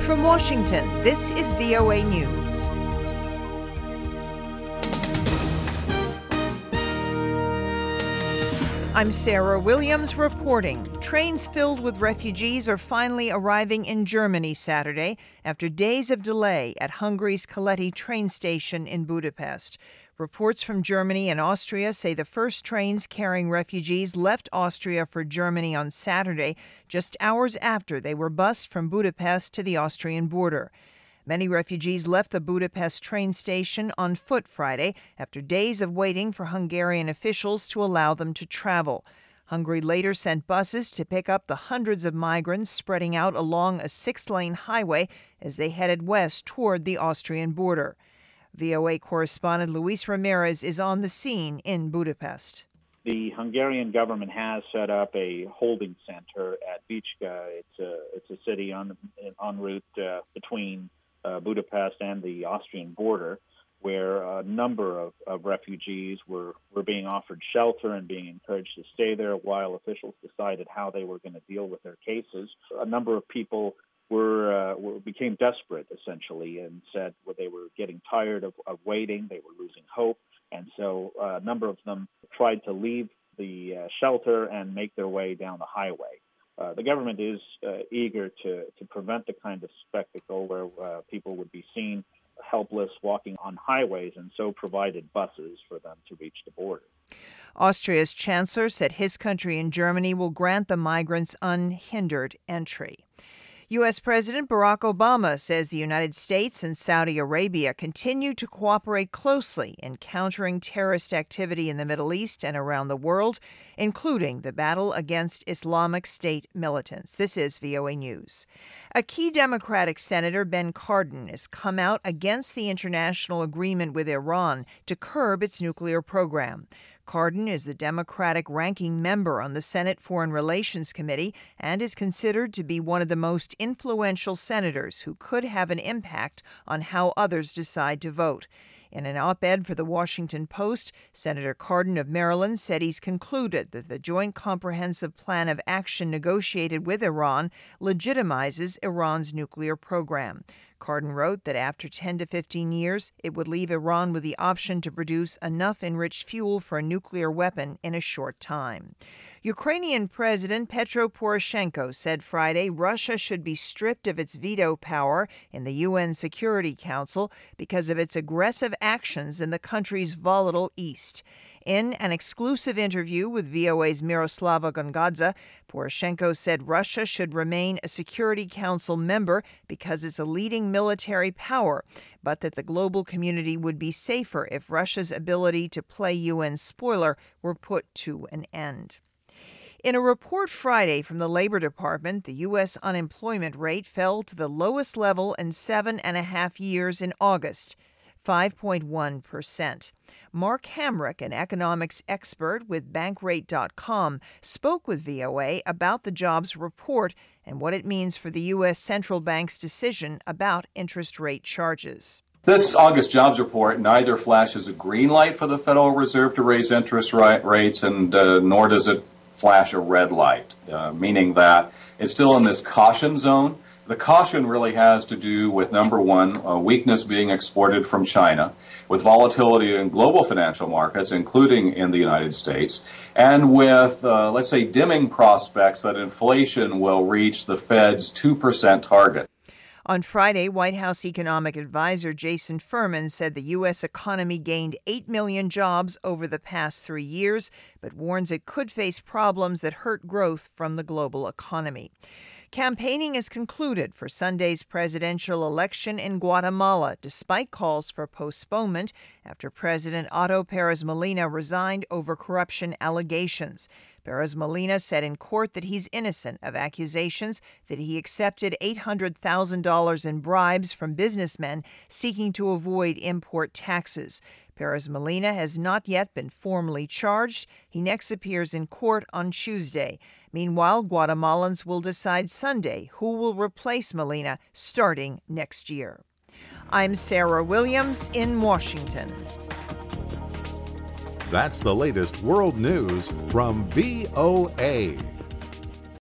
From Washington, this is VOA News. I'm Sarah Williams reporting. Trains filled with refugees are finally arriving in Germany Saturday after days of delay at Hungary's Keleti train station in Budapest. Reports from Germany and Austria say the first trains carrying refugees left Austria for Germany on Saturday, just hours after they were bused from Budapest to the Austrian border. Many refugees left the Budapest train station on foot Friday after days of waiting for Hungarian officials to allow them to travel. Hungary later sent buses to pick up the hundreds of migrants spreading out along a 6-lane highway as they headed west toward the Austrian border. VOA correspondent Luis Ramirez is on the scene in Budapest. The Hungarian government has set up a holding center at Bicska. It's a city en route between Budapest and the Austrian border, where a number of refugees were being offered shelter and being encouraged to stay there while officials decided how they were going to deal with their cases. A number of people became desperate, essentially, and said they were getting tired of waiting, they were losing hope, and so a number of them tried to leave the shelter and make their way down the highway. The government is eager to prevent the kind of spectacle where people would be seen helpless walking on highways, and so provided buses for them to reach the border. Austria's chancellor said his country and Germany will grant the migrants unhindered entry. U.S. President Barack Obama says the United States and Saudi Arabia continue to cooperate closely in countering terrorist activity in the Middle East and around the world, including the battle against Islamic State militants. This is VOA News. A key Democratic senator, Ben Cardin, has come out against the international agreement with Iran to curb its nuclear program. Cardin is the Democratic ranking member on the Senate Foreign Relations Committee and is considered to be one of the most influential senators who could have an impact on how others decide to vote. In an op-ed for the Washington Post, Senator Cardin of Maryland said he's concluded that the Joint Comprehensive Plan of Action negotiated with Iran legitimizes Iran's nuclear program. Cardin wrote that after 10 to 15 years, it would leave Iran with the option to produce enough enriched fuel for a nuclear weapon in a short time. Ukrainian President Petro Poroshenko said Friday Russia should be stripped of its veto power in the UN Security Council because of its aggressive actions in the country's volatile east. In an exclusive interview with VOA's Miroslava Gongadze, Poroshenko said Russia should remain a Security Council member because it's a leading military power, but that the global community would be safer if Russia's ability to play UN spoiler were put to an end. In a report Friday from the Labor Department, the U.S. unemployment rate fell to the lowest level in 7.5 years in August, 5.1%. Mark Hamrick, an economics expert with Bankrate.com, spoke with VOA about the jobs report and what it means for the U.S. central bank's decision about interest rate charges. This August jobs report neither flashes a green light for the Federal Reserve to raise interest rates, and nor does it flash a red light, meaning that it's still in this caution zone. The caution really has to do with, number one, weakness being exported from China, with volatility in global financial markets, including in the United States, and with, let's say, dimming prospects that inflation will reach the Fed's 2% target. On Friday, White House economic advisor Jason Furman said the U.S. economy gained 8 million jobs over the past 3 years, but warns it could face problems that hurt growth from the global economy. Campaigning is concluded for Sunday's presidential election in Guatemala, despite calls for postponement after President Otto Pérez Molina resigned over corruption allegations. Pérez Molina said in court that he's innocent of accusations that he accepted $800,000 in bribes from businessmen seeking to avoid import taxes. Pérez Molina has not yet been formally charged. He next appears in court on Tuesday. Meanwhile, Guatemalans will decide Sunday who will replace Molina starting next year. I'm Sarah Williams in Washington. That's the latest world news from VOA.